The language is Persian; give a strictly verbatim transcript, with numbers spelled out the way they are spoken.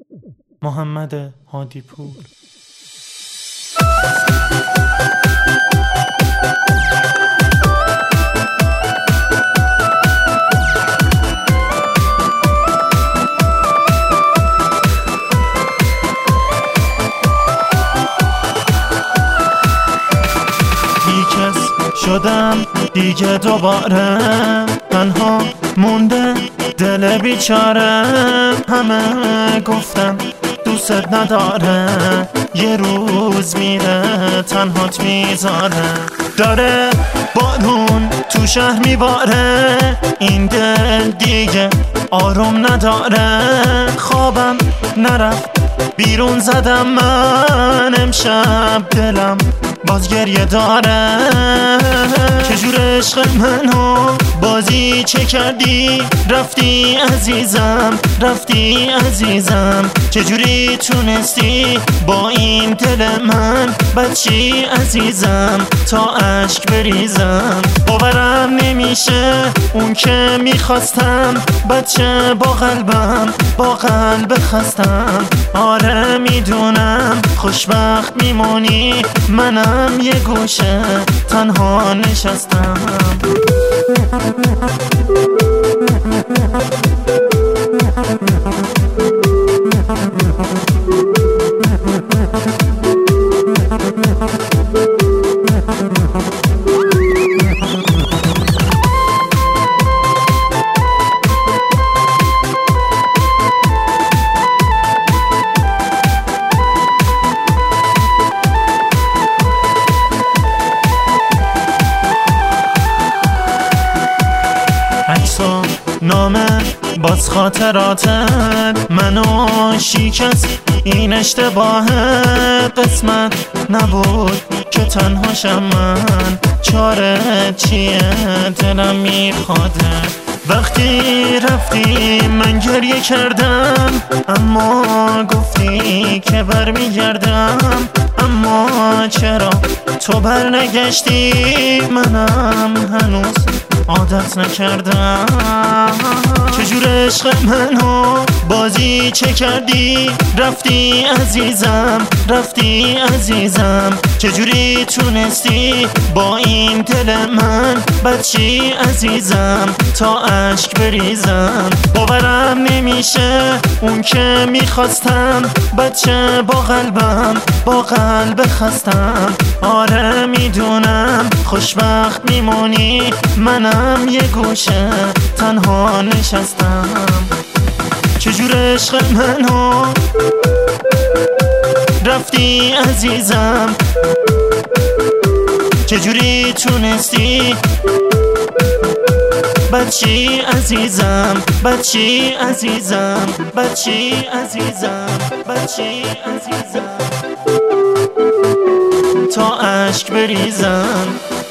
محمد هادی پور. شدم دیگه دوباره تنها مونده دل بیچاره، همه گفتم دوست نداره، یه روز میره تنهات میذاره. داره بارون تو شهر میباره، این دل دیگه آروم نداره. خوابم نرفت بیرون زدم من، امشب دلم باز گریه داره. چجور عشق منو بازی چه کردی؟ رفتی عزیزم رفتی عزیزم، چجوری تونستی با این دل من بچی عزیزم تا اشک بریزم؟ باورم نمیشه اون که میخواستم، بچه با قلبم با قلب خستم. آره میدونم خوشبخت میمونی، منم یه گوشه تنها نشستم. نامه باز خاطراتت منو شکست، این اشتباه قسمت نبود که تنهاشم من. چاره چیه دلم میخواده، وقتی رفتی من گریه کردم، اما گفتی که برمیگردم. اما چرا تو برنگشتی؟ منم هنوز عادت نکردم. چجور عشق منو بازی چه کردی؟ رفتی عزیزم رفتی عزیزم، چجوری تونستی با این دل من بچی عزیزم تا اشک بریزم؟ باورم نمیشه اون که میخواستم، بچه با قلبم با قلب خستم. آره میدونم خوشبخت میمونی، منم یه گوشه تنها نشستم. چجور عشق منو رفتی عزیزم، چجوری تونستی بچی عزیزم بچی عزیزم بچی عزیزم بچی عزیزم تا اشک بریزم.